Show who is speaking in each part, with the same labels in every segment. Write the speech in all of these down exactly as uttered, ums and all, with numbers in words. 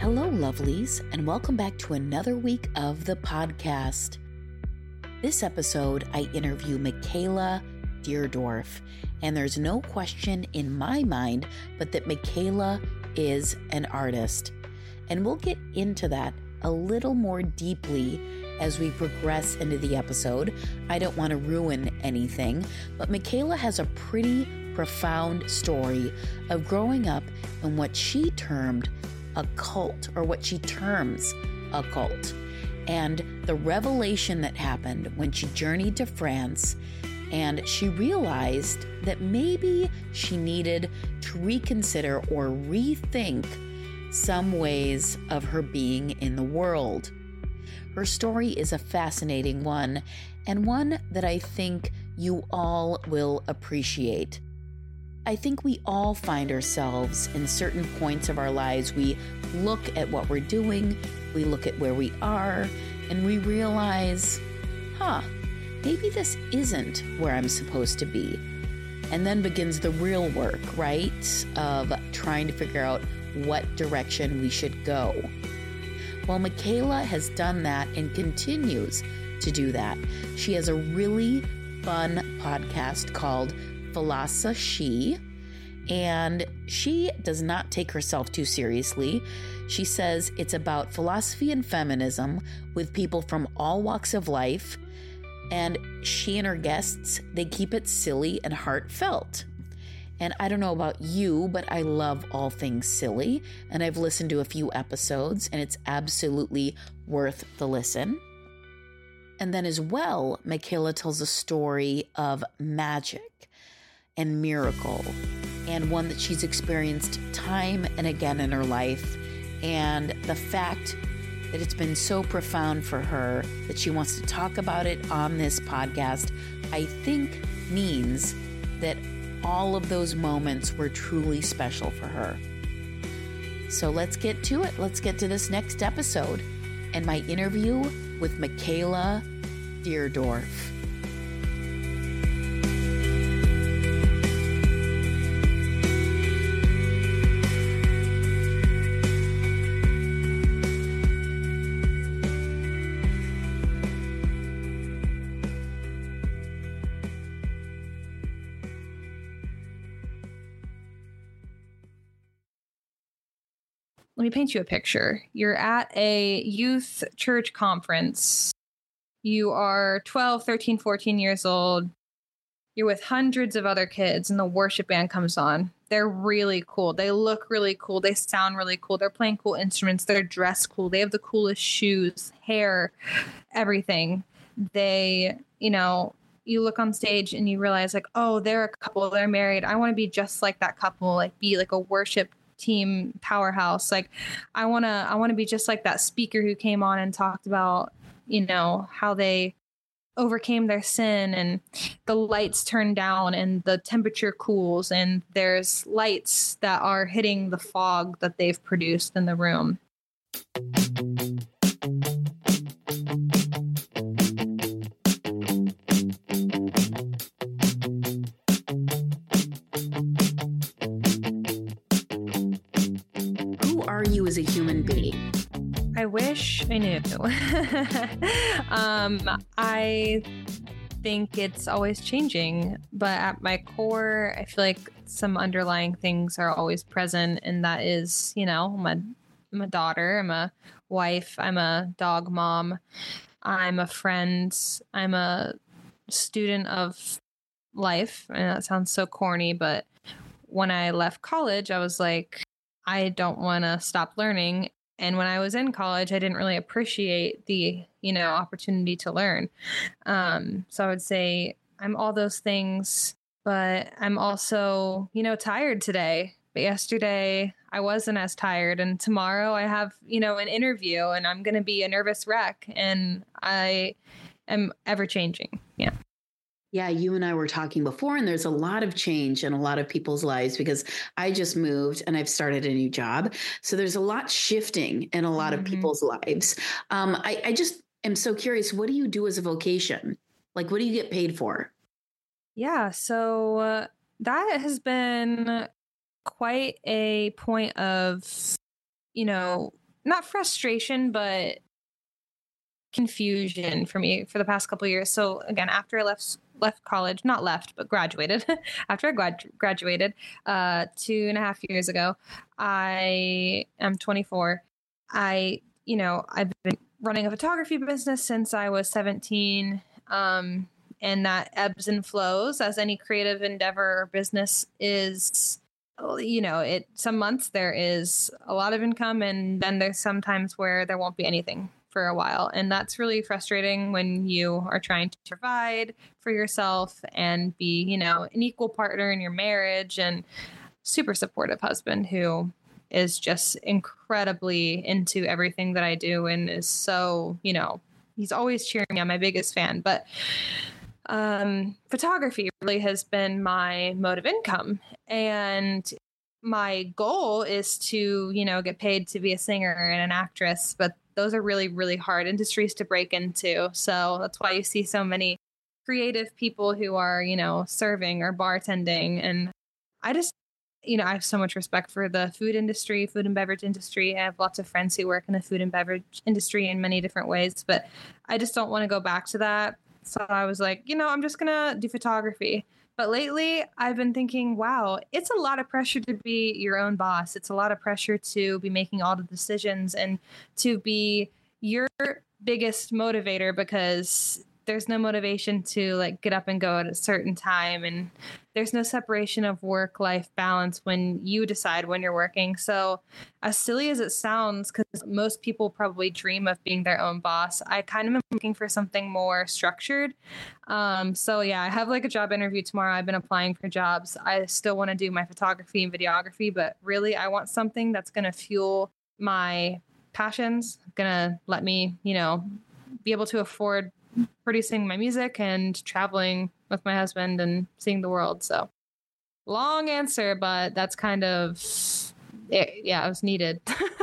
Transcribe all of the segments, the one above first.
Speaker 1: Hello, lovelies, and welcome back to another week of the podcast. This episode, I interview Michaela Deardorff, and there's no question in my mind but that Michaela is an artist. And we'll get into that a little more deeply as we progress into the episode. I don't want to ruin anything, but Michaela has a pretty profound story of growing up in what she termed a cult, or what she terms a cult, and the revelation that happened when she journeyed to France and she realized that maybe she needed to reconsider or rethink some ways of her being in the world. Her story is a fascinating one, and one that I think you all will appreciate. I think we all find ourselves in certain points of our lives. We look at what we're doing, we look at where we are, and we realize, huh, maybe this isn't where I'm supposed to be. And then begins the real work, right, of trying to figure out what direction we should go. Well, Michaela has done that and continues to do that. She has a really fun podcast called Philosophy, and she does not take herself too seriously. She says it's about philosophy and feminism with people from all walks of life, and she and her guests, they keep it silly and heartfelt. And I don't know about you, but I love all things silly, and I've listened to a few episodes, and it's absolutely worth the listen. And then as well, Michaela tells a story of magic and miracle, and one that she's experienced time and again in her life, and the fact that it's been so profound for her that she wants to talk about it on this podcast, I think means that all of those moments were truly special for her. So let's get to it. Let's get to this next episode and my interview with Michaela Deardorff.
Speaker 2: Let me paint you a picture. You're at a youth church conference. You are twelve, thirteen, fourteen years old. You're with hundreds of other kids, and the worship band comes on. They're really cool. They look really cool. They sound really cool. They're playing cool instruments. They're dressed cool. They have the coolest shoes, hair, everything. They, you know, you look on stage and you realize, like, oh, they're a couple. They're married. I want to be just like that couple, like be like a worship team powerhouse. Like I want to I want to be just like that speaker who came on and talked about, you know, how they overcame their sin, and the lights turn down and the temperature cools and there's lights that are hitting the fog that they've produced in the room.
Speaker 1: You as a human being?
Speaker 2: I wish I knew. um, I think it's always changing, but at my core, I feel like some underlying things are always present, and that is, you know, I'm a, I'm a daughter, I'm a wife, I'm a dog mom, I'm a friend, I'm a student of life. And that sounds so corny, but when I left college, I was like, I don't want to stop learning. And when I was in college, I didn't really appreciate the, you know, opportunity to learn. Um, so I would say I'm all those things, but I'm also, you know, tired today. But yesterday I wasn't as tired. And tomorrow I have, you know, an interview and I'm going to be a nervous wreck. And I am ever changing. Yeah.
Speaker 1: Yeah, you and I were talking before, and there's a lot of change in a lot of people's lives because I just moved and I've started a new job. So there's a lot shifting in a lot mm-hmm. of people's lives. Um, I, I just am so curious, what do you do as a vocation? Like, what do you get paid for?
Speaker 2: Yeah, so uh, that has been quite a point of, you know, not frustration, but confusion for me for the past couple of years. So again, after I left left college, not left, but graduated, after I grad- graduated uh, two and a half years ago, I am twenty-four. I, you know, I've been running a photography business since I was seventeen. Um, and that ebbs and flows as any creative endeavor or business is. You know, it some months there is a lot of income, and then there's sometimes where there won't be anything for a while. And that's really frustrating when you are trying to provide for yourself and be, you know, an equal partner in your marriage and super supportive husband who is just incredibly into everything that I do and is so, you know, he's always cheering me on, my biggest fan. But um, photography really has been my mode of income. And my goal is to, you know, get paid to be a singer and an actress, but those are really, really hard industries to break into. So that's why you see so many creative people who are, you know, serving or bartending. And I just, you know, I have so much respect for the food industry, food and beverage industry. I have lots of friends who work in the food and beverage industry in many different ways, but I just don't want to go back to that. So I was like, you know, I'm just going to do photography. But lately I've been thinking, wow, it's a lot of pressure to be your own boss. It's a lot of pressure to be making all the decisions and to be your biggest motivator, because there's no motivation to like get up and go at a certain time. And there's no separation of work-life balance when you decide when you're working. So as silly as it sounds, because most people probably dream of being their own boss, I kind of am looking for something more structured. Um, so yeah, I have like a job interview tomorrow. I've been applying for jobs. I still want to do my photography and videography, but really I want something that's going to fuel my passions, going to let me, you know, be able to afford producing my music and traveling with my husband and seeing the world. So long answer, but that's kind of it. Yeah, it was needed.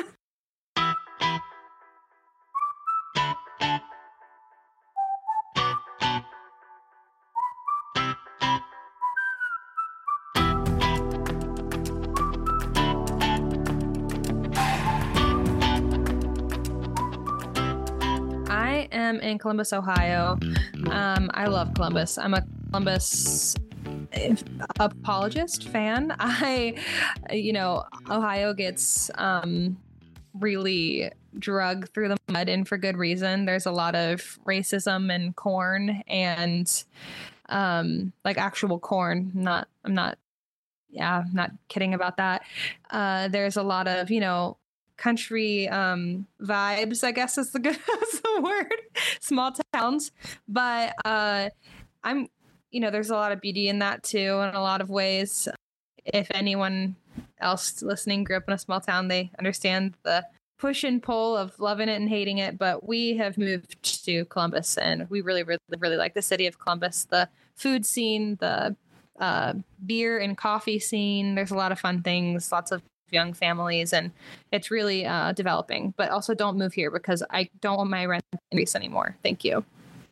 Speaker 2: I am in Columbus, Ohio. Um, I love Columbus. I'm a Columbus apologist fan. I, you know, Ohio gets um, really drug through the mud, and for good reason. There's a lot of racism and corn and um, like actual corn. Not, I'm not, yeah, I'm not kidding about that. Uh, there's a lot of, you know, country um, vibes, I guess is the good is the word. Small towns, but uh, I'm, you know, there's a lot of beauty in that too, in a lot of ways. If anyone else listening grew up in a small town, they understand the push and pull of loving it and hating it. But we have moved to Columbus, and we really, really, really like the city of Columbus. The food scene, the uh, beer and coffee scene. There's a lot of fun things, lots of young families, and it's really uh, developing. But also don't move here because I don't want my rent increase anymore. Thank you.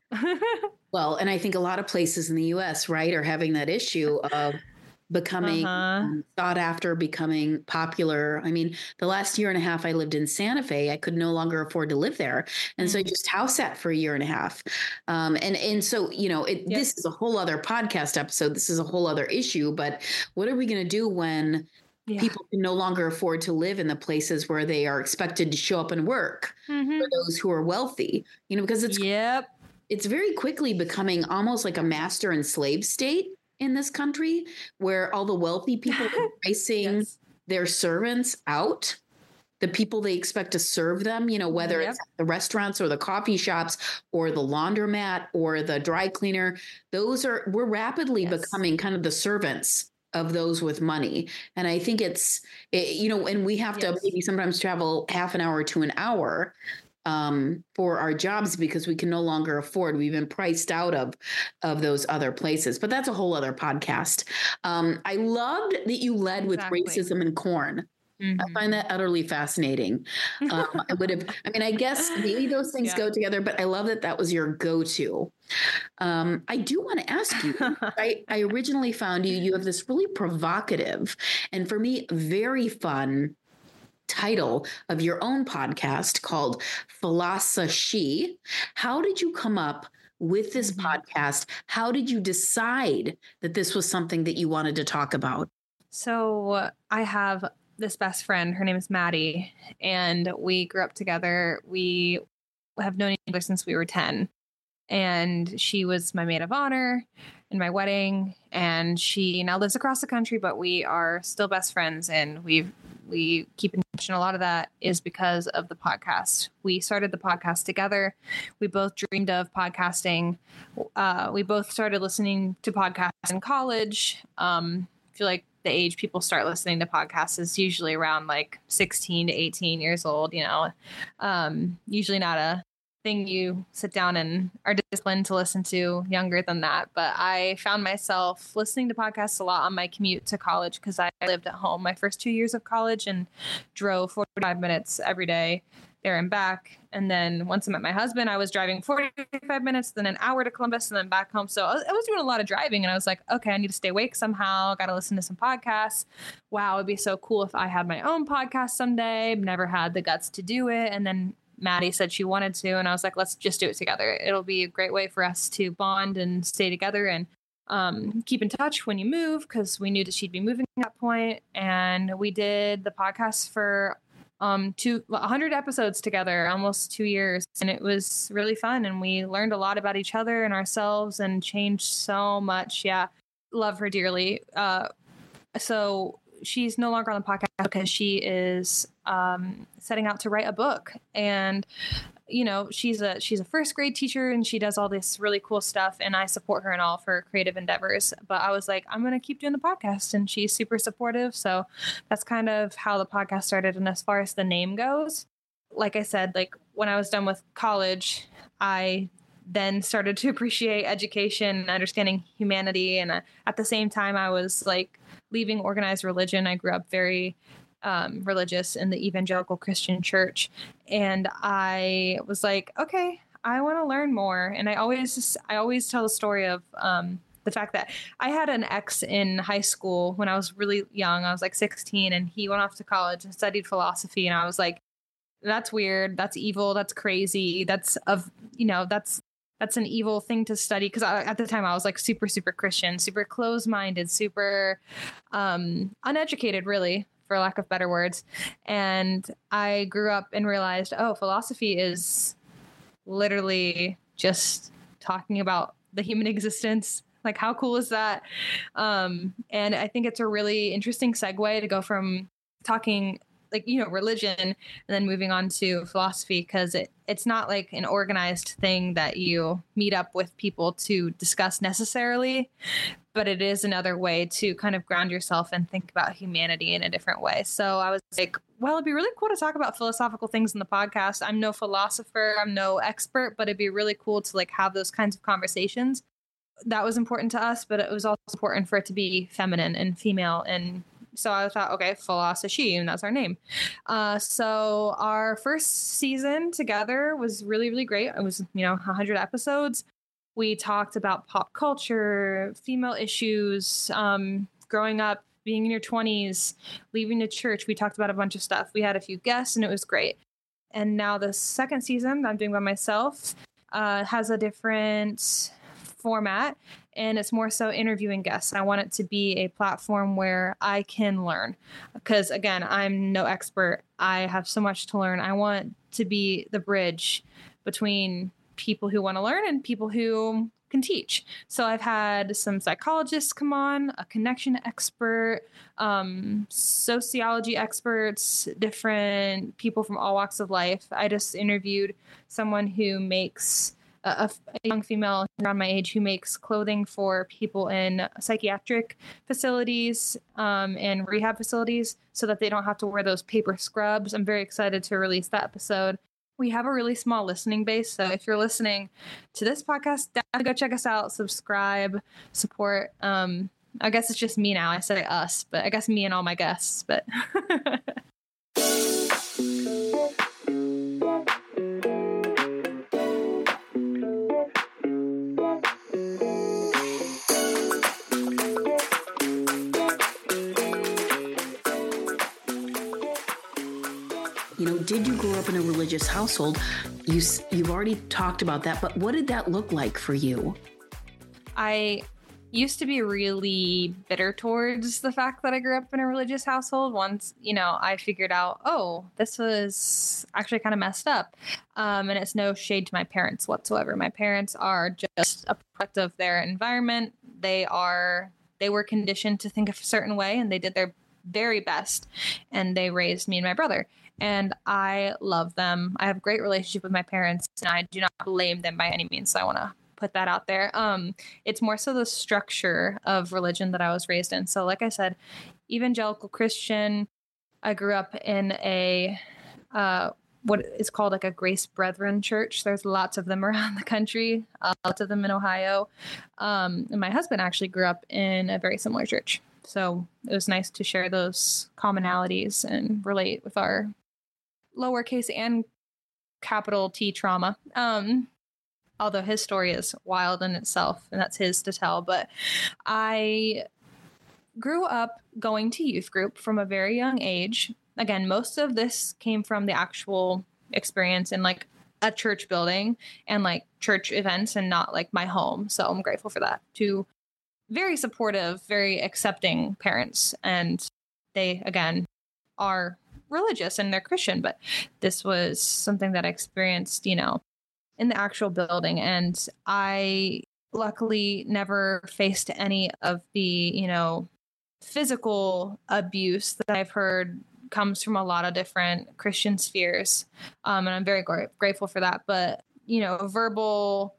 Speaker 1: Well, and I think a lot of places in the U S, right, are having that issue of becoming
Speaker 2: uh-huh.
Speaker 1: um, sought after, becoming popular. I mean, the last year and a half I lived in Santa Fe, I could no longer afford to live there. And mm-hmm. so I just house sat for a year and a half. Um, and, and so, you know, it, yep. this is a whole other podcast episode. This is a whole other issue. But what are we going to do when yeah. people can no longer afford to live in the places where they are expected to show up and work mm-hmm. for those who are wealthy? You know, because it's
Speaker 2: yep.
Speaker 1: it's very quickly becoming almost like a master and slave state in this country, where all the wealthy people are pricing yes. their servants out, the people they expect to serve them, you know, whether yep. it's the restaurants or the coffee shops or the laundromat or the dry cleaner. Those are, we're rapidly yes. becoming kind of the servants of those with money. And I think it's, it, you know, and we have yes. to maybe sometimes travel half an hour to an hour Um, for our jobs because we can no longer afford. We've been priced out of of those other places. But that's a whole other podcast. Um, I loved that you led exactly. with racism and corn. Mm-hmm. I find that utterly fascinating. Um, I would have, I mean, I guess maybe those things yeah. go together, but I love that that was your go-to. Um, I do want to ask you, I, I originally found you, you have this really provocative and for me, very fun title of your own podcast called Philosophy. How did you come up with this mm-hmm. podcast? How did you decide that this was something that you wanted to talk about?
Speaker 2: So I have this best friend. Her name is Maddie, and we grew up together. We have known each other since we were ten, and she was my maid of honor in my wedding, and she now lives across the country, but we are still best friends, and we've we keep in touch, and a lot of that is because of the podcast. We started the podcast together. We both dreamed of podcasting. Uh, we both started listening to podcasts in college. Um, I feel like the age people start listening to podcasts is usually around like sixteen to eighteen years old, you know, um, usually not a thing you sit down and are disciplined to listen to younger than that. But I found myself listening to podcasts a lot on my commute to college because I lived at home my first two years of college and drove forty-five minutes every day there and back. And then once I met my husband, I was driving forty-five minutes, then an hour to Columbus, and then back home. So I was, I was doing a lot of driving, and I was like, okay, I need to stay awake somehow. Got to listen to some podcasts. Wow, it'd be so cool if I had my own podcast someday. Never had the guts to do it. And then Maddie said she wanted to, and I was like, let's just do it together. It'll be a great way for us to bond and stay together and um, keep in touch when you move, because we knew that she'd be moving at that point. And we did the podcast for um, two, one hundred episodes together, almost two years. And it was really fun. And we learned a lot about each other and ourselves and changed so much. Yeah. Love her dearly. Uh, so she's no longer on the podcast because she is um, setting out to write a book. And, you know, she's a she's a first grade teacher, and she does all this really cool stuff. And I support her in all of her creative endeavors. But I was like, I'm going to keep doing the podcast. And she's super supportive. So that's kind of how the podcast started. And as far as the name goes, like I said, like when I was done with college, I then started to appreciate education and understanding humanity. And uh, at the same time, I was like leaving organized religion. I grew up very um, religious in the evangelical Christian church. And I was like, okay, I want to learn more. And I always, I always tell the story of um, the fact that I had an ex in high school when I was really young. I was like sixteen, and he went off to college and studied philosophy. And I was like, that's weird. That's evil. That's crazy. That's of, you know, that's, that's an evil thing to study. Because at the time I was like super, super Christian, super closed-minded, super um, uneducated, really, for lack of better words. And I grew up and realized, oh, philosophy is literally just talking about the human existence. Like, how cool is that? Um, and I think it's a really interesting segue to go from talking like, you know, religion and then moving on to philosophy, because it, it's not like an organized thing that you meet up with people to discuss necessarily, but it is another way to kind of ground yourself and think about humanity in a different way. So I was like, well, it'd be really cool to talk about philosophical things in the podcast. I'm no philosopher, I'm no expert, but it'd be really cool to like have those kinds of conversations. That was important to us, but it was also important for it to be feminine and female. And so I thought, okay, Philosophy, and that's our name. Uh, so our first season together was really, really great. It was, you know, one hundred episodes. We talked about pop culture, female issues, um, growing up, being in your twenties, leaving the church. We talked about a bunch of stuff. We had a few guests, and it was great. And now the second season that I'm doing by myself uh, has a different format, and it's more so interviewing guests. I want it to be a platform where I can learn, because again, I'm no expert. I have so much to learn. I want to be the bridge between people who want to learn and people who can teach. So I've had some psychologists come on, a connection expert, um, sociology experts, different people from all walks of life. I just interviewed someone who makes A, a young female around my age who makes clothing for people in psychiatric facilities um, and rehab facilities so that they don't have to wear those paper scrubs. I'm very excited to release that episode. We have a really small listening base, so if you're listening to this podcast, definitely go check us out, subscribe, support. Um, I guess it's just me now. I say us, but I guess me and all my guests. But
Speaker 1: know, did you grow up in a religious household? You, you've already talked about that, but what did that look like for you?
Speaker 2: I used to be really bitter towards the fact that I grew up in a religious household. Once, you know, I figured out, oh, this was actually kind of messed up. Um, and it's no shade to my parents whatsoever. My parents are just a product of their environment. They are, they were conditioned to think a certain way, and they did their very best. And they raised me and my brother. And I love them. I have a great relationship with my parents, and I do not blame them by any means. So I want to put that out there. Um, it's more so the structure of religion that I was raised in. So like I said, evangelical Christian, I grew up in a, uh, what is called like a Grace Brethren church. There's lots of them around the country, uh, lots of them in Ohio. Um, and my husband actually grew up in a very similar church. So it was nice to share those commonalities and relate with our lowercase and capital T trauma. Um, Although his story is wild in itself, and that's his to tell. But I grew up going to youth group from a very young age. Again, most of this came from the actual experience in like a church building and like church events, and not like my home. So I'm grateful for that. Two very supportive, very accepting parents. And they, again, are religious and they're Christian. But this was something that I experienced, you know, in the actual building. And I luckily never faced any of the, you know, physical abuse that I've heard comes from a lot of different Christian spheres. Um, and I'm very gra- grateful for that. But, you know, verbal,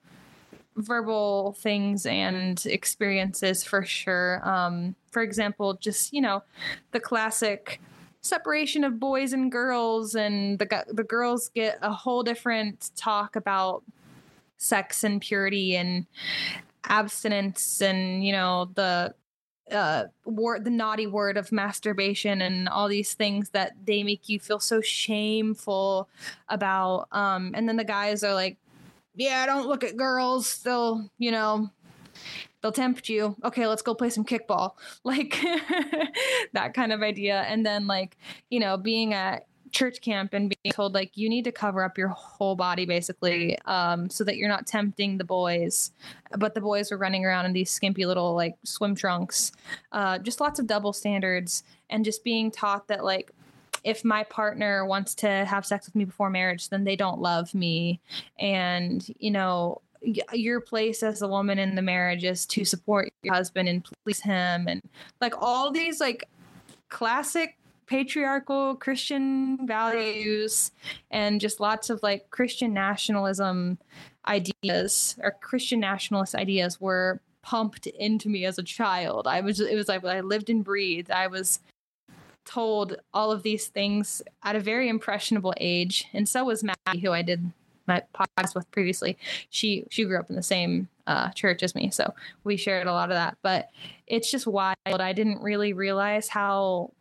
Speaker 2: verbal things and experiences for sure. Um, for example, just, you know, the classic separation of boys and girls, and the the girls get a whole different talk about sex and purity and abstinence, and you know the uh word the naughty word of masturbation, and all these things that they make you feel so shameful about. Um and then the guys are like, yeah, don't look at girls, they'll, you know, they'll tempt you. Okay, let's go play some kickball. Like that kind of idea. And then like, you know, being at church camp and being told like, you need to cover up your whole body basically, um, so that you're not tempting the boys. But the boys were running around in these skimpy little like swim trunks. Uh, just lots of double standards, and just being taught that like, if my partner wants to have sex with me before marriage, then they don't love me. And, you know, your place as a woman in the marriage is to support your husband and please him, and like all these like classic patriarchal Christian values, and just lots of like Christian nationalism ideas or Christian nationalist ideas were pumped into me as a child. I was, it was like I lived and breathed. I was told all of these things at a very impressionable age, and so was Maggie, who I did my podcast with previously. She she grew up in the same uh, church as me, so we shared a lot of that. But it's just wild. I didn't really realize how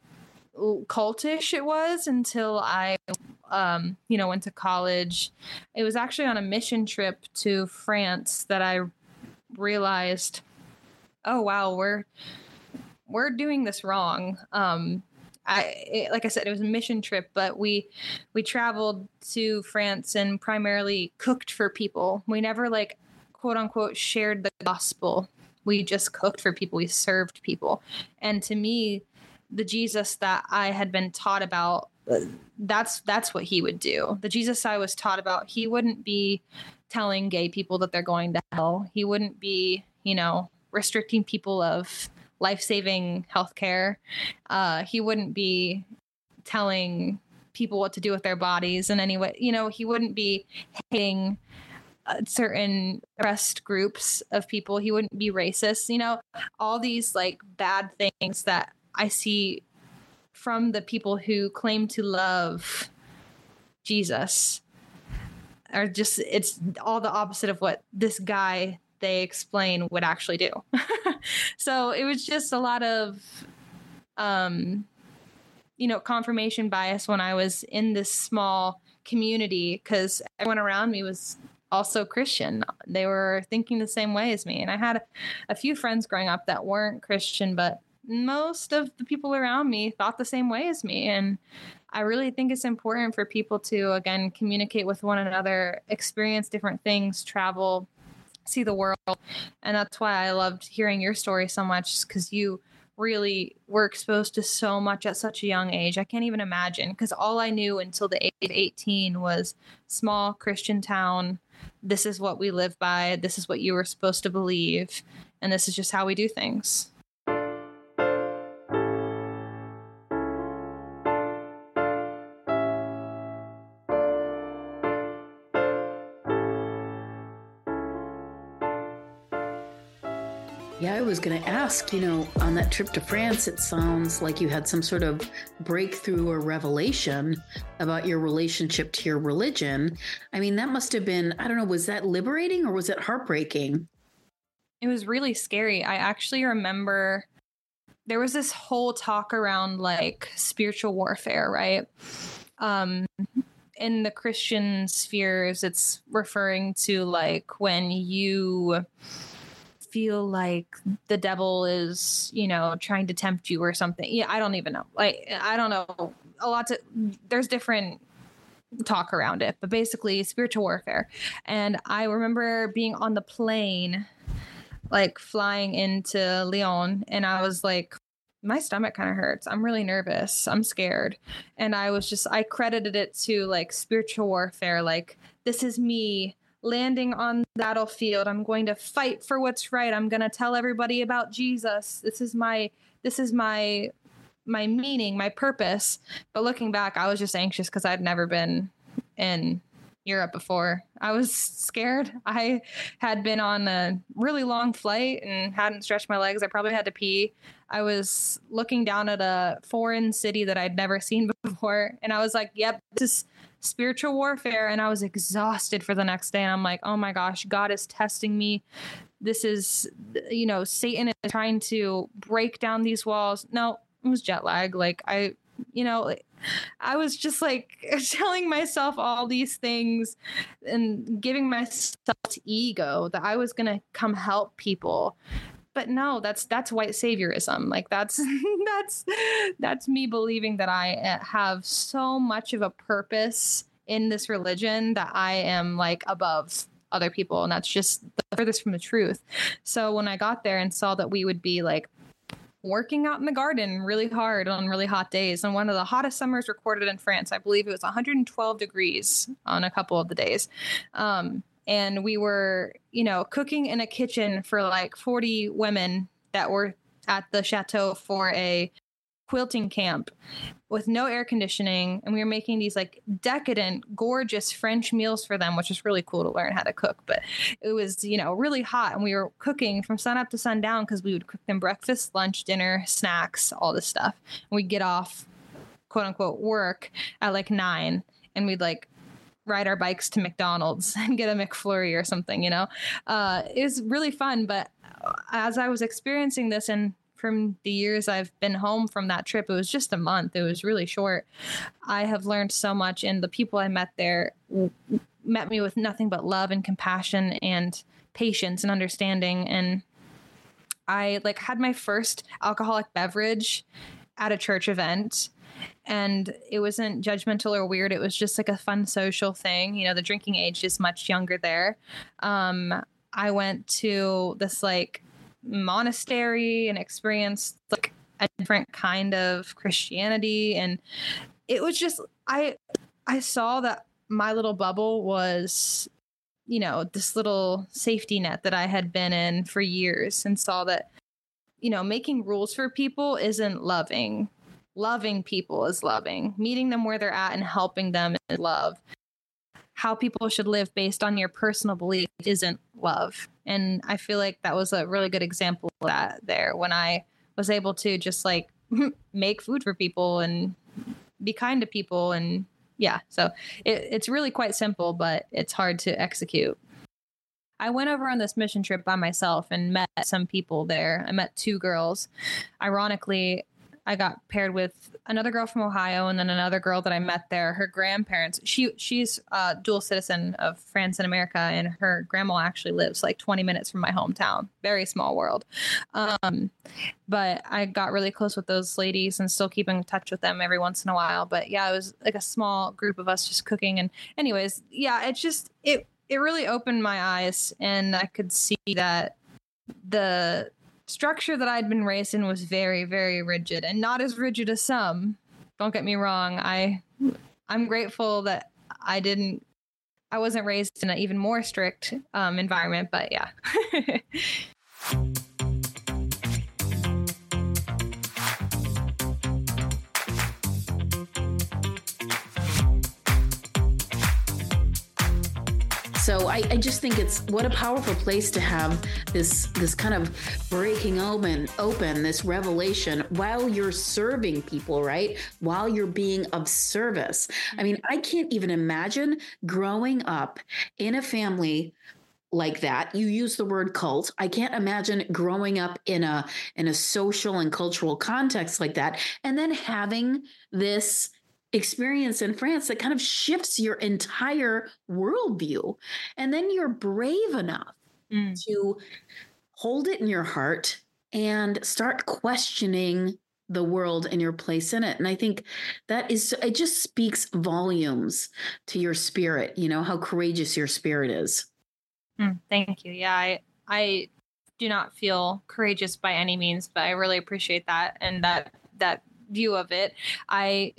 Speaker 2: cultish it was until I, um, you know, went to college. It was actually on a mission trip to France that I realized, oh wow, we're we're doing this wrong. Um, I, it, like I said, it was a mission trip, but we, we traveled to France and primarily cooked for people. We never like, quote unquote, shared the gospel. We just cooked for people. We served people. And to me, the Jesus that I had been taught about, that's, that's what he would do. The Jesus I was taught about, he wouldn't be telling gay people that they're going to hell. He wouldn't be, you know, restricting people of life-saving healthcare. Uh, he wouldn't be telling people what to do with their bodies in any way. You know, he wouldn't be hating uh, certain oppressed groups of people. He wouldn't be racist. You know, all these like bad things that I see from the people who claim to love Jesus are just, it's all the opposite of what this guy they explain would actually do. So it was just a lot of, um, you know, confirmation bias when I was in this small community, because everyone around me was also Christian. They were thinking the same way as me. And I had a, a few friends growing up that weren't Christian, but most of the people around me thought the same way as me. And I really think it's important for people to, again, communicate with one another, experience different things, travel, see the world. And that's why I loved hearing your story so much, because you really were exposed to so much at such a young age. I can't even imagine, because all I knew until the age of eighteen was small Christian town. This is what we live by. This is what you were supposed to believe. And this is just how we do things.
Speaker 1: Yeah, I was going to ask, you know, on that trip to France, it sounds like you had some sort of breakthrough or revelation about your relationship to your religion. I mean, that must have been, I don't know, was that liberating or was it heartbreaking?
Speaker 2: It was really scary. I actually remember there was this whole talk around like spiritual warfare, right? Um, in the Christian spheres, it's referring to like when you feel like the devil is, you know, trying to tempt you or something. Yeah, I don't even know. Like, I don't know. A lot to, there's different talk around it, but basically spiritual warfare. And I remember being on the plane, like flying into Lyon, and I was like, my stomach kind of hurts. I'm really nervous. I'm scared. And I was just, I credited it to like spiritual warfare. Like, this is me landing on the battlefield. I'm going to fight for what's right. I'm going to tell everybody about Jesus. This is my, this is my, my meaning, my purpose. But looking back, I was just anxious because I'd never been in Europe before. I was scared. I had been on a really long flight and hadn't stretched my legs. I probably had to pee. I was looking down at a foreign city that I'd never seen before. And I was like, yep, this is spiritual warfare. And I was exhausted for the next day. And I'm like, oh my gosh, God is testing me. This is, you know, Satan is trying to break down these walls. No, it was jet lag. Like I, you know, I was just like telling myself all these things and giving myself ego that I was going to come help people. But no, that's that's white saviorism. Like that's that's that's me believing that I have so much of a purpose in this religion that I am like above other people. And that's just the furthest from the truth. So when I got there and saw that we would be like working out in the garden really hard on really hot days, and one of the hottest summers recorded in France, I believe it was one hundred twelve degrees on a couple of the days. Um, And we were, you know, cooking in a kitchen for like forty women that were at the chateau for a quilting camp with no air conditioning. And we were making these like decadent, gorgeous French meals for them, which is really cool to learn how to cook. But it was, you know, really hot. And we were cooking from sun up to sundown because we would cook them breakfast, lunch, dinner, snacks, all this stuff. And we'd get off, quote unquote, work at like nine. And we'd like ride our bikes to McDonald's and get a McFlurry or something, you know. Uh, it was really fun. But as I was experiencing this, and from the years I've been home from that trip, it was just a month. It was really short. I have learned so much, and the people I met there w- met me with nothing but love and compassion and patience and understanding. And I like had my first alcoholic beverage at a church event. And it wasn't judgmental or weird. It was just like a fun social thing. You know, the drinking age is much younger there. Um, I went to this like monastery and experienced like a different kind of Christianity. And it was just, I, I saw that my little bubble was, you know, this little safety net that I had been in for years, and saw that, you know, making rules for people isn't loving. Loving people is loving. Meeting them where they're at and helping them is love. How people should live based on your personal belief isn't love. And I feel like that was a really good example of that there, when I was able to just like make food for people and be kind to people. And yeah, so it, it's really quite simple, but it's hard to execute. I went over on this mission trip by myself and met some people there. I met two girls. Ironically, I got paired with another girl from Ohio, and then another girl that I met there. Her grandparents, she she's a dual citizen of France and America, and her grandma actually lives like twenty minutes from my hometown. Very small world. Um, but I got really close with those ladies and still keep in touch with them every once in a while. But yeah, it was like a small group of us just cooking. And anyways, yeah, it just, it, it really opened my eyes, and I could see that the structure that I'd been raised in was very, very rigid, and not as rigid as some. Don't get me wrong. I, I'm grateful that I didn't, I wasn't raised in an even more strict um, environment, but yeah.
Speaker 1: So I, I just think it's what a powerful place to have this this kind of breaking open, open this revelation while you're serving people, right? While you're being of service. I mean, I can't even imagine growing up in a family like that. You use the word cult. I can't imagine growing up in a in a social and cultural context like that, and then having this experience in France that kind of shifts your entire worldview. And then you're brave enough mm. to hold it in your heart and start questioning the world and your place in it. And I think that is, it just speaks volumes to your spirit, you know, how courageous your spirit is.
Speaker 2: Mm, thank you. Yeah, I, I do not feel courageous by any means, but I really appreciate that and that, that view of it. I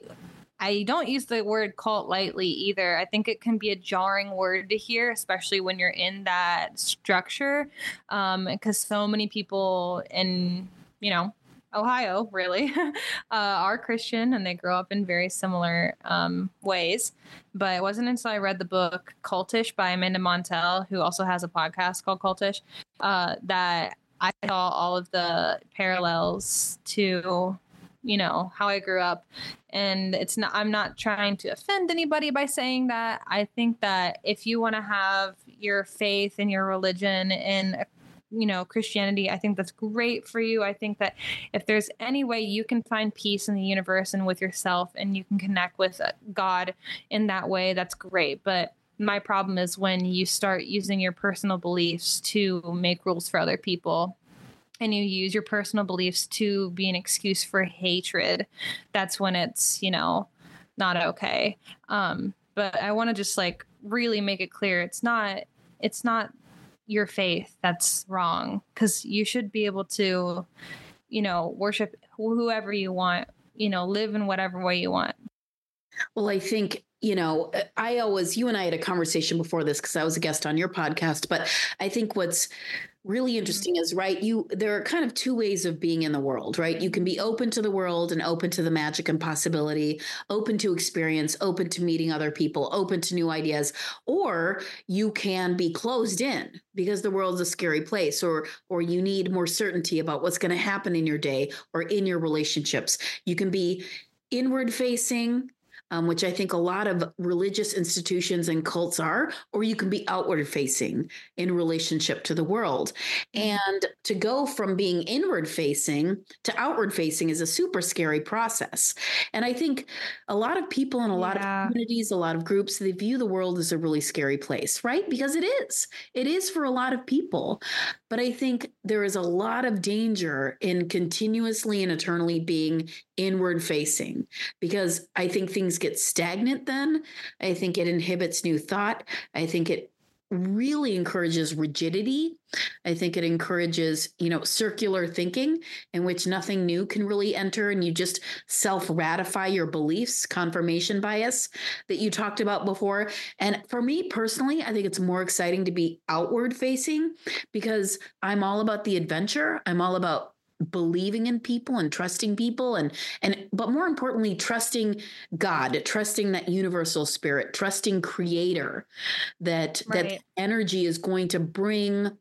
Speaker 2: I don't use the word cult lightly either. I think it can be a jarring word to hear, especially when you're in that structure, um, because so many people in, you know, Ohio really uh, are Christian, and they grow up in very similar um, ways. But it wasn't until I read the book Cultish by Amanda Montell, who also has a podcast called Cultish, uh, that I saw all of the parallels to, you know, how I grew up. And it's not, I'm not trying to offend anybody by saying that. I think that if you want to have your faith and your religion in, you know, Christianity, I think that's great for you. I think that if there's any way you can find peace in the universe and with yourself, and you can connect with God in that way, that's great. But my problem is when you start using your personal beliefs to make rules for other people, and you use your personal beliefs to be an excuse for hatred. That's when it's, you know, not okay. Um, but I want to just like really make it clear. It's not, it's not your faith that's wrong, because you should be able to, you know, worship whoever you want, you know, live in whatever way you want.
Speaker 1: Well, I think, you know, I always, you and I had a conversation before this because I was a guest on your podcast, but I think what's really interesting is, right, you, there are kind of two ways of being in the world, right? You can be open to the world and open to the magic and possibility, open to experience, open to meeting other people, open to new ideas, or you can be closed in because the world's a scary place, or, or you need more certainty about what's going to happen in your day or in your relationships. You can be inward facing, Um, which I think a lot of religious institutions and cults are, or you can be outward facing in relationship to the world. And to go from being inward facing to outward facing is a super scary process. And I think a lot of people in a lot yeah. of communities, a lot of groups, they view the world as a really scary place, right? Because it is. It is for a lot of people. But I think there is a lot of danger in continuously and eternally being inward facing, because I think things get stagnant then. I think it inhibits new thought. I think it really encourages rigidity. I think it encourages, you know, circular thinking in which nothing new can really enter, and you just self-ratify your beliefs, confirmation bias that you talked about before. And for me personally, I think it's more exciting to be outward facing because I'm all about the adventure. I'm all about believing in people and trusting people, and and but more importantly, trusting God, trusting that universal spirit, trusting creator, that right. that energy is going to bring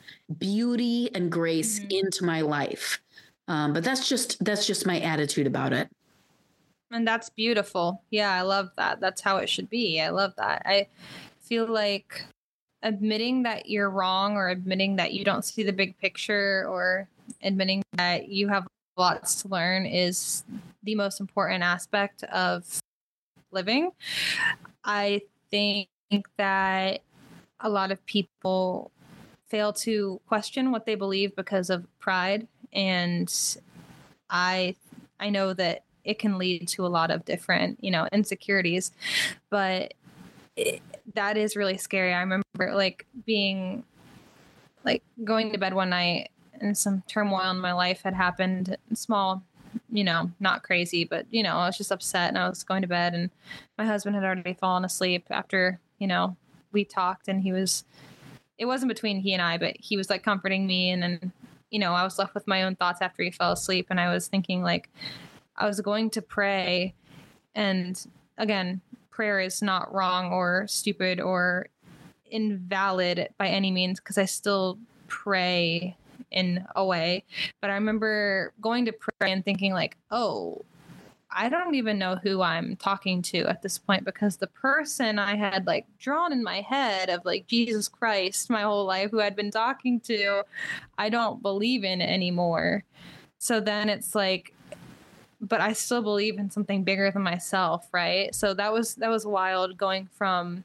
Speaker 1: beauty and grace mm-hmm. into my life. Um, but that's just that's just my attitude about it.
Speaker 2: And that's beautiful. Yeah, I love that. That's how it should be. I love that. I feel like admitting that you're wrong, or admitting that you don't see the big picture, or admitting that you have lots to learn is the most important aspect of living. I think that a lot of people fail to question what they believe because of pride, and I I know that it can lead to a lot of different, you know, insecurities, but it, that is really scary. I remember like being like going to bed one night and some turmoil in my life had happened, small, you know, not crazy, but, you know, I was just upset and I was going to bed and my husband had already fallen asleep after, you know, we talked and he was, it wasn't between he and I, but he was like comforting me. And then, you know, I was left with my own thoughts after he fell asleep. And I was thinking like, I was going to pray. And again, prayer is not wrong or stupid or invalid by any means, because I still pray in a way. But I remember going to pray and thinking like, oh, I don't even know who I'm talking to at this point, because the person I had like drawn in my head of like Jesus Christ my whole life, who I'd been talking to, I don't believe in anymore. So then it's like, but I still believe in something bigger than myself, right? So that was that was wild, going from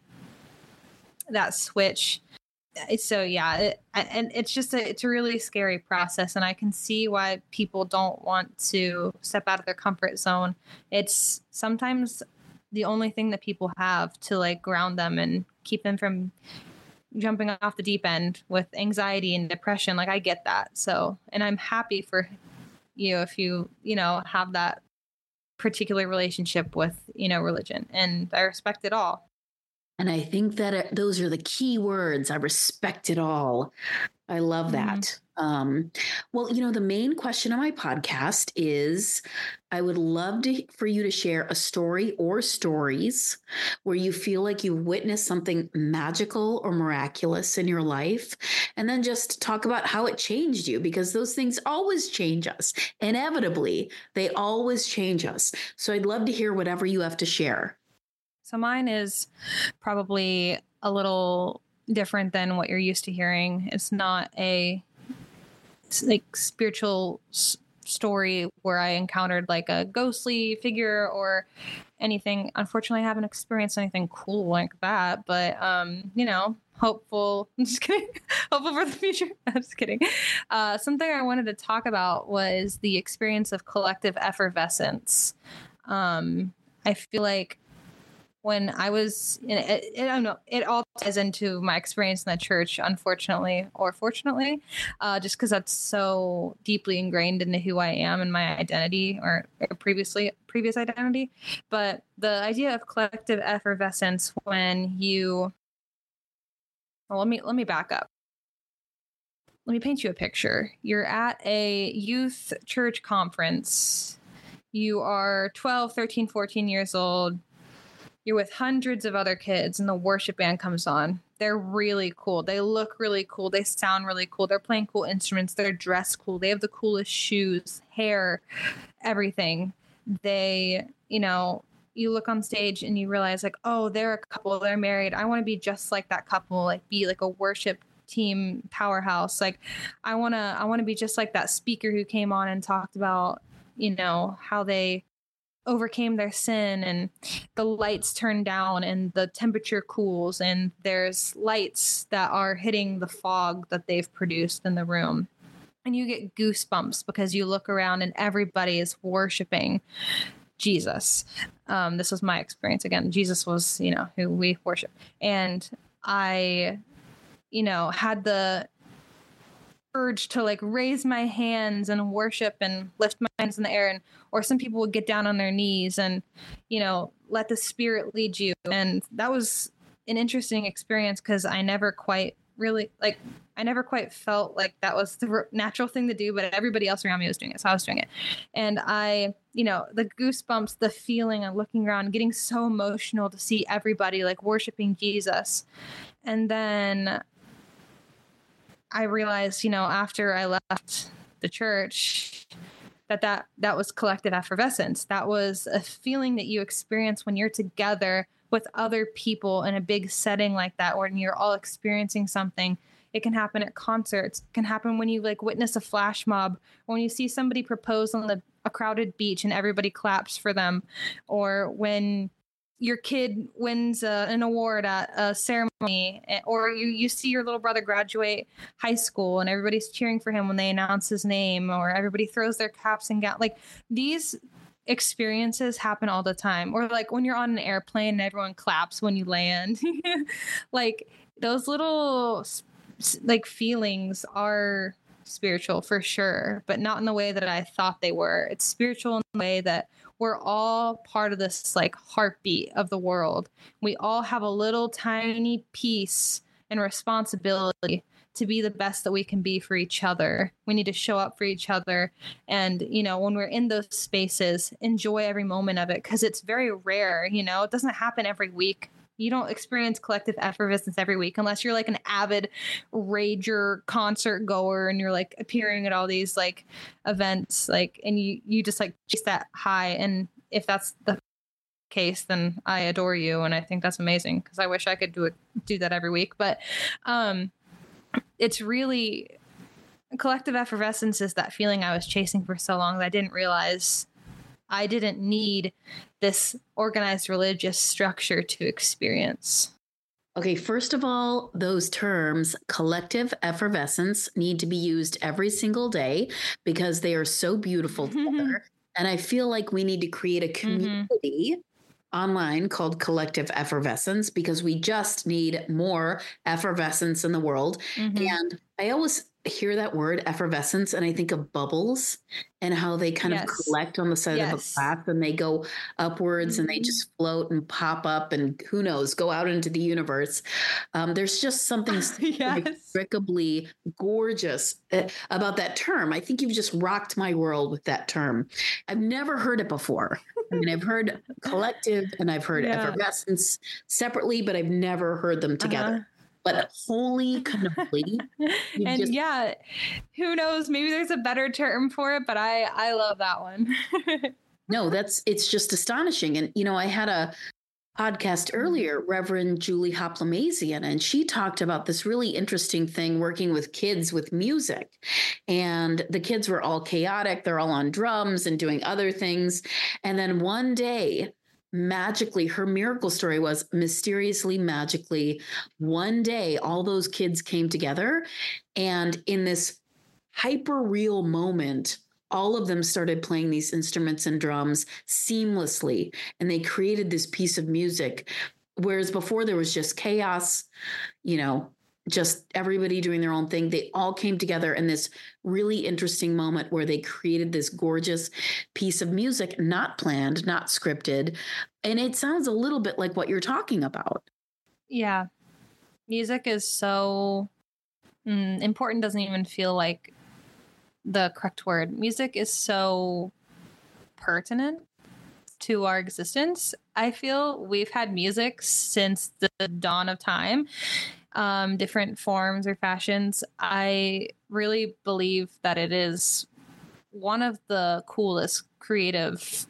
Speaker 2: that switch. So yeah, it, and it's just a it's a really scary process, and I can see why people don't want to step out of their comfort zone. It's sometimes the only thing that people have to like ground them and keep them from jumping off the deep end with anxiety and depression. Like I get that. So, and I'm happy for you if you, you know, have that particular relationship with, you know, religion, and I respect it all.
Speaker 1: And I think that uh, those are the key words. I respect it all. I love that. Mm-hmm. Um, well, you know, the main question on my podcast is, I would love to, for you to share a story or stories where you feel like you witnessed something magical or miraculous in your life, and then just talk about how it changed you, because those things always change us. Inevitably, they always change us. So I'd love to hear whatever you have to share.
Speaker 2: So mine is probably a little different than what you're used to hearing. It's not a like spiritual s- story where I encountered like a ghostly figure or anything. Unfortunately, I haven't experienced anything cool like that, but um, you know, hopeful. I'm just kidding. Hopeful for the future. I'm just kidding. Uh, something I wanted to talk about was the experience of collective effervescence. Um, I feel like when I was in it, it, I don't know, it all ties into my experience in the church, unfortunately, or fortunately, uh, just because that's so deeply ingrained into who I am and my identity, or, or previously previous identity. But the idea of collective effervescence, when you, well, let me let me back up. Let me paint you a picture. You're at a youth church conference. You are twelve, thirteen, fourteen years old. You're with hundreds of other kids and the worship band comes on. They're really cool. They look really cool. They sound really cool. They're playing cool instruments. They're dressed cool. They have the coolest shoes, hair, everything. They, you know, you look on stage and you realize like, oh, they're a couple. They're married. I want to be just like that couple, like be like a worship team powerhouse. Like I want to, I want to be just like that speaker who came on and talked about, you know, how they overcame their sin, and the lights turn down and the temperature cools and there's lights that are hitting the fog that they've produced in the room. And you get goosebumps because you look around and everybody is worshiping Jesus. Um, this was my experience. Again, Jesus was, you know, who we worship. And I, you know, had the urge to like raise my hands and worship and lift my hands in the air, and or some people would get down on their knees and, you know, let the Spirit lead you. And that was an interesting experience because I never quite really like I never quite felt like that was the natural thing to do, but everybody else around me was doing it, so I was doing it. And I, you know, the goosebumps, the feeling of looking around, getting so emotional to see everybody like worshiping Jesus. And then I realized, you know, after I left the church, that that, that was collective effervescence. That was a feeling that you experience when you're together with other people in a big setting like that, when you're all experiencing something. It can happen at concerts. It can happen when you like witness a flash mob, or when you see somebody propose on the, a crowded beach and everybody claps for them, or when your kid wins uh, an award at a ceremony, or you, you see your little brother graduate high school and everybody's cheering for him when they announce his name, or everybody throws their caps and gown. Like these experiences happen all the time. Or like when you're on an airplane and everyone claps when you land. Like those little like feelings are spiritual for sure, but not in the way that I thought they were. It's spiritual in the way that we're all part of this like heartbeat of the world. We all have a little tiny piece and responsibility to be the best that we can be for each other. We need to show up for each other. And, you know, when we're in those spaces, enjoy every moment of it, because it's very rare. You know, it doesn't happen every week. You don't experience collective effervescence every week unless you're like an avid rager concert goer and you're like appearing at all these like events, like, and you, you just like chase that high. And if that's the case, then I adore you. And I think that's amazing, because I wish I could do it, do that every week. But um, it's really collective effervescence is that feeling I was chasing for so long that I didn't realize I didn't need this organized religious structure to experience.
Speaker 1: Okay, first of all, those terms, collective effervescence, need to be used every single day because they are so beautiful together. And I feel like we need to create a community mm-hmm. online called Collective Effervescence, because we just need more effervescence in the world. Mm-hmm. And I always hear that word effervescence and I think of bubbles and how they kind yes. of collect on the side yes. of a glass and they go upwards mm-hmm. and they just float and pop up and who knows, go out into the universe. Um, there's just something yes. inexplicably gorgeous about that term. I think you've just rocked my world with that term. I've never heard it before. I mean, I've heard collective and I've heard yeah. effervescence separately, but I've never heard them together. Uh-huh. But holy cannoli.
Speaker 2: And just- yeah, who knows? Maybe there's a better term for it, but I, I love that one.
Speaker 1: No, that's, it's just astonishing. And, you know, I had a podcast earlier, Reverend Julie Hoplamazian, and she talked about this really interesting thing working with kids with music. And the kids were all chaotic. They're all on drums and doing other things. And then one day, magically, her miracle story was mysteriously, magically, one day, all those kids came together. And in this hyper real moment, all of them started playing these instruments and drums seamlessly. And they created this piece of music. Whereas before there was just chaos, you know, just everybody doing their own thing. They all came together in this really interesting moment where they created this gorgeous piece of music, not planned, not scripted. And it sounds a little bit like what you're talking about.
Speaker 2: Yeah. Music is so mm, important, doesn't even feel like the correct word. Music is so pertinent to our existence. I feel we've had music since the dawn of time. Um, different forms or fashions. I really believe that it is one of the coolest creative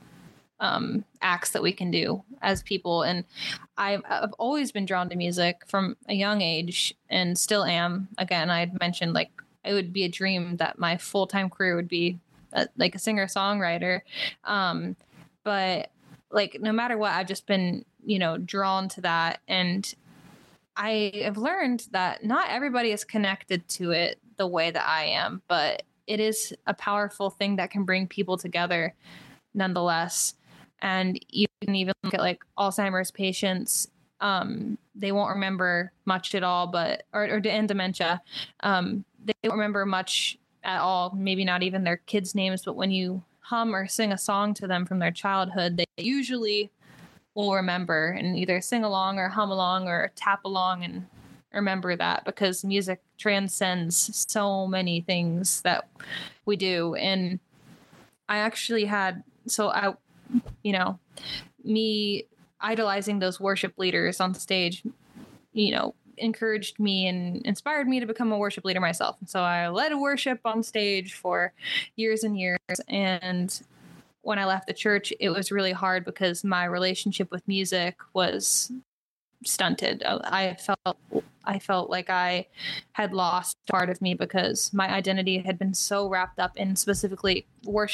Speaker 2: um, acts that we can do as people. And I've, I've always been drawn to music from a young age and still am. Again, I had mentioned like it would be a dream that my full-time career would be a, like a singer-songwriter. Um, but like no matter what, I've just been, you know, drawn to that. And I have learned that not everybody is connected to it the way that I am, but it is a powerful thing that can bring people together nonetheless. And you can even look at like Alzheimer's patients. Um, they won't remember much at all, but, or, or and dementia. Um, they don't remember much at all, maybe not even their kids' names, but when you hum or sing a song to them from their childhood, they usually will remember and either sing along or hum along or tap along and remember that, because music transcends so many things that we do. And I actually had, so I, you know, me idolizing those worship leaders on stage, you know, encouraged me and inspired me to become a worship leader myself. And so I led worship on stage for years and years. And when I left the church, it was really hard because my relationship with music was stunted. I felt I felt like I had lost part of me because my identity had been so wrapped up in specifically worship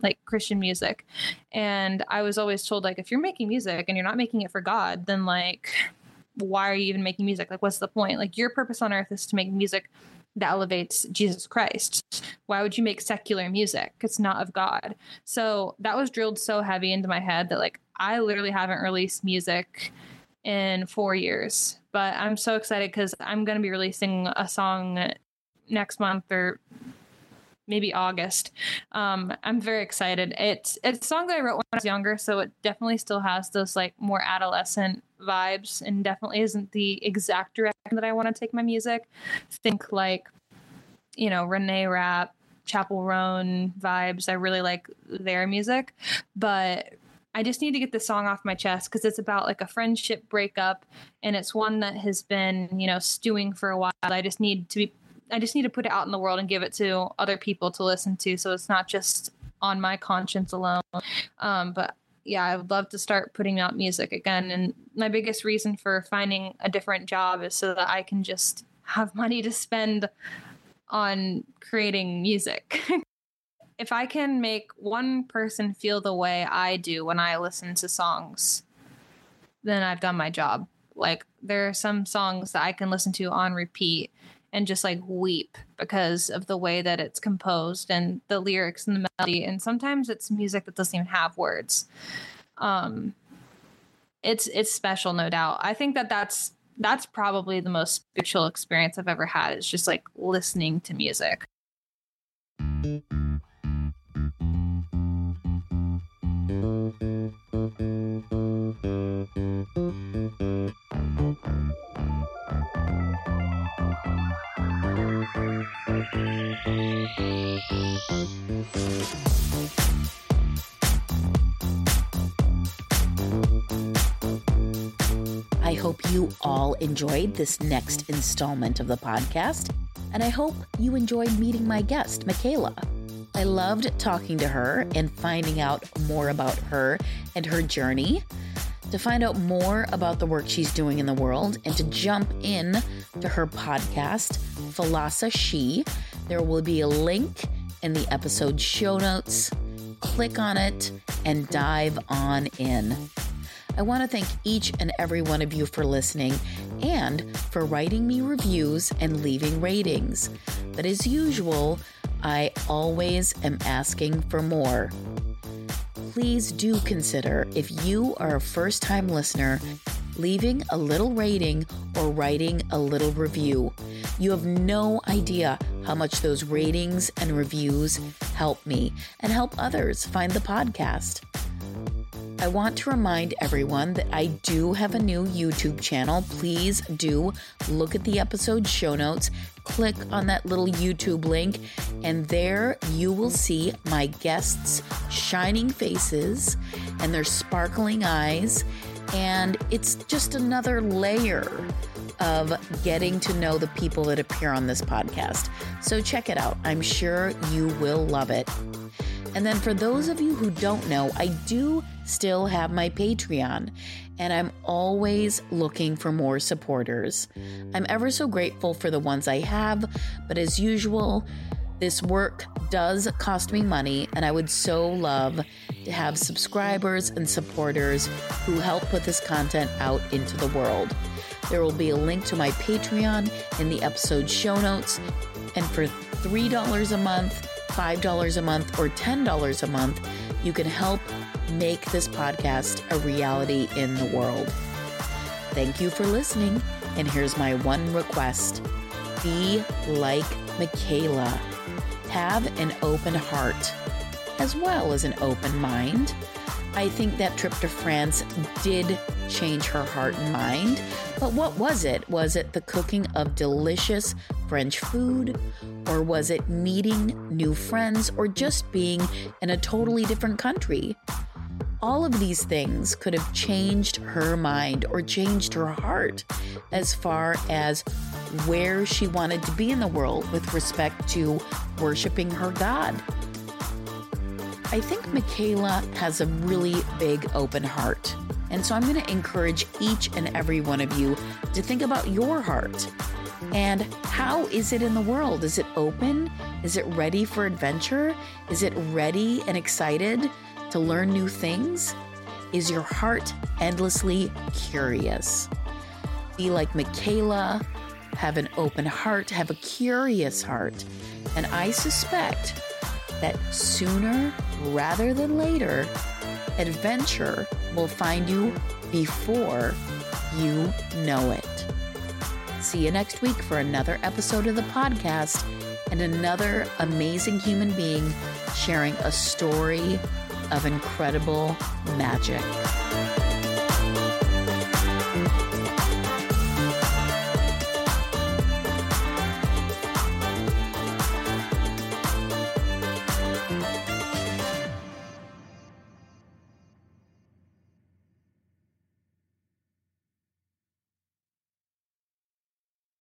Speaker 2: like Christian music. And I was always told, like, if you're making music and you're not making it for God, then like, why are you even making music? Like, what's the point? Like, your purpose on earth is to make music that elevates Jesus Christ. Why would you make secular music? It's not of God. So that was drilled so heavy into my head that like, I literally haven't released music in four years, but I'm so excited because I'm going to be releasing a song next month or maybe August. Um, I'm very excited. It's, it's a song that I wrote when I was younger, so it definitely still has those like more adolescent vibes and definitely isn't the exact direction that I want to take my music. Think like, you know, Renee Rapp, Chappell Roan vibes. I really like their music, but I just need to get this song off my chest because it's about like a friendship breakup, and it's one that has been, you know, stewing for a while. I just need to be, I just need to put it out in the world and give it to other people to listen to, so it's not just on my conscience alone. Um, but yeah, I would love to start putting out music again. And my biggest reason for finding a different job is so that I can just have money to spend on creating music. If I can make one person feel the way I do when I listen to songs, then I've done my job. Like, there are some songs that I can listen to on repeat and just like weep because of the way that it's composed and the lyrics and the melody. And sometimes it's music that doesn't even have words. Um, it's, it's special, no doubt. I think that that's, that's probably the most spiritual experience I've ever had. It's just like listening to music.
Speaker 1: I hope you all enjoyed this next installment of the podcast, and I hope you enjoyed meeting my guest, Michaela. I loved talking to her and finding out more about her and her journey. To find out more about the work she's doing in the world and to jump in to her podcast, Philosophy She, there will be a link in the episode show notes. Click on it and dive on in. I want to thank each and every one of you for listening and for writing me reviews and leaving ratings. But as usual, I always am asking for more. Please do consider, if you are a first-time listener, leaving a little rating or writing a little review. You have no idea how much those ratings and reviews help me and help others find the podcast. I want to remind everyone that I do have a new YouTube channel. Please do look at the episode show notes, click on that little YouTube link, and there you will see my guests' shining faces and their sparkling eyes. And it's just another layer of getting to know the people that appear on this podcast. So check it out. I'm sure you will love it. And then for those of you who don't know, I do still have my Patreon, and I'm always looking for more supporters. I'm ever so grateful for the ones I have, but as usual, this work does cost me money, and I would so love to have subscribers and supporters who help put this content out into the world. There will be a link to my Patreon in the episode show notes, and for three dollars a month, five dollars a month, or ten dollars a month, you can help make this podcast a reality in the world. Thank you for listening, and here's my one request. Be like Michaela. Have an open heart, as well as an open mind. I think that trip to France did change her heart and mind, but what was it? Was it the cooking of delicious French food? Or was it meeting new friends, or just being in a totally different country? All of these things could have changed her mind or changed her heart as far as where she wanted to be in the world with respect to worshiping her God. I think Michaela has a really big open heart. And so I'm going to encourage each and every one of you to think about your heart. And how is it in the world? Is it open? Is it ready for adventure? Is it ready and excited to learn new things? Is your heart endlessly curious? Be like Michaela, have an open heart, have a curious heart. And I suspect that sooner rather than later, adventure will find you before you know it. See you next week for another episode of the podcast and another amazing human being sharing a story of incredible magic.